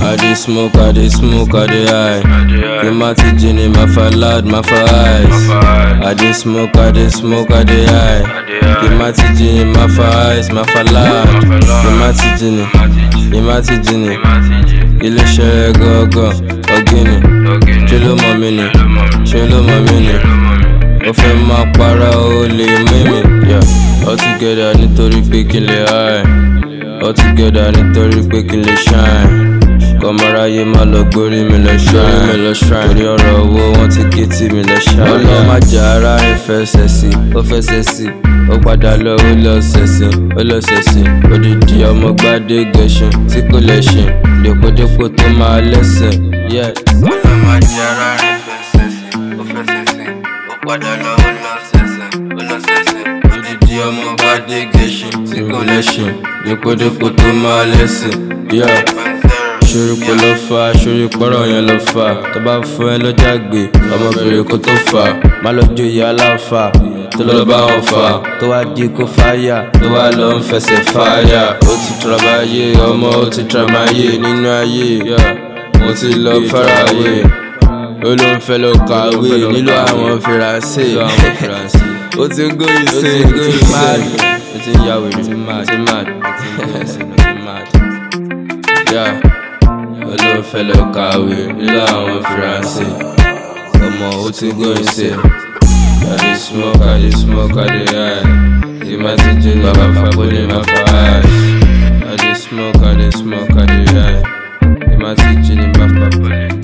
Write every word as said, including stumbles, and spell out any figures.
I dey smoke, I dey smoke, I dey high. Give my teaching in my for loud, my for eyes. I dey smoke, I dey smoke, I dey high. Give my teaching in my for eyes, my for loud. Give my teaching in, give my teaching in. Ilé iṣẹ́ gọ́gọ́, ọ̀gìnì. Ṣé ló mọ̀ mí ni? Ṣé ló mọ̀ mí ni? Ó fẹ́ máa para ó lè mímì. All together nítorí pé kí n lè high. All together nítorí pé kí n lè shine. Kọ́mọ́ráyé má lọ gbórí mi lọ shrine. Torí ọ̀rọ̀ owó wọ́n ti gé tí mi lọ shine. Ọlọ́ má jà ara rìn fẹsẹ̀ sí, ó fẹsẹ̀ sí. Ó padà lọ ó lọ sẹ̀sìn, ó lọ sẹ̀sìn. Odidi ọmọ gbádé gẹṣin tí kò lẹ́ṣin. Dèpòdépò tó máa lẹ́sìn. Ọlọ́ má jà ara rìn fẹsẹ̀ sí, ó fẹsẹ̀ sí. Ó padà lọ ó lọ sẹ̀sìn, ó lọ sẹ̀sìn. Odidi ọmọ gbádé gẹṣin tí kò lẹ́ṣin. Dèpòdépò tó máa lẹ́sìn. Ṣorí pé ló fà, ṣorí pọ́rọ̀ yẹn ló fà. Tó bá fún ẹ lọ́jà gbé, ọmọbìnrin kó tó fà. Má lọ jó ìyá aláfà, tó lọ bá wọn fà. Tó wá di kó fáyà, tó wá lọ ń fẹsẹ̀ fáyà. Ó ti tọ́rabayé, ọmọ ó ti tọ́ramayé nínú ayé. Mo ti lọ fáráwé, ó ló ń fẹ́ lọ kàwé nílò àwọn fèrèsé. Ó ti ń góyìn sí, ó ti ń mad, ó ti ń yàwé, ó ti ń mad, ó ti ń mad, ó ti ń mad. Olóò fẹ́ lọ kàwé nílò àwọn fìrànsì. Ọmọ ó ti góyìn sí. I dey smoke, I dey smoke, I dey high. Give my teaching, baba fa poli ma fa eyes. I dey smoke, I dey smoke, I dey high. Give my teaching, baba fa poli.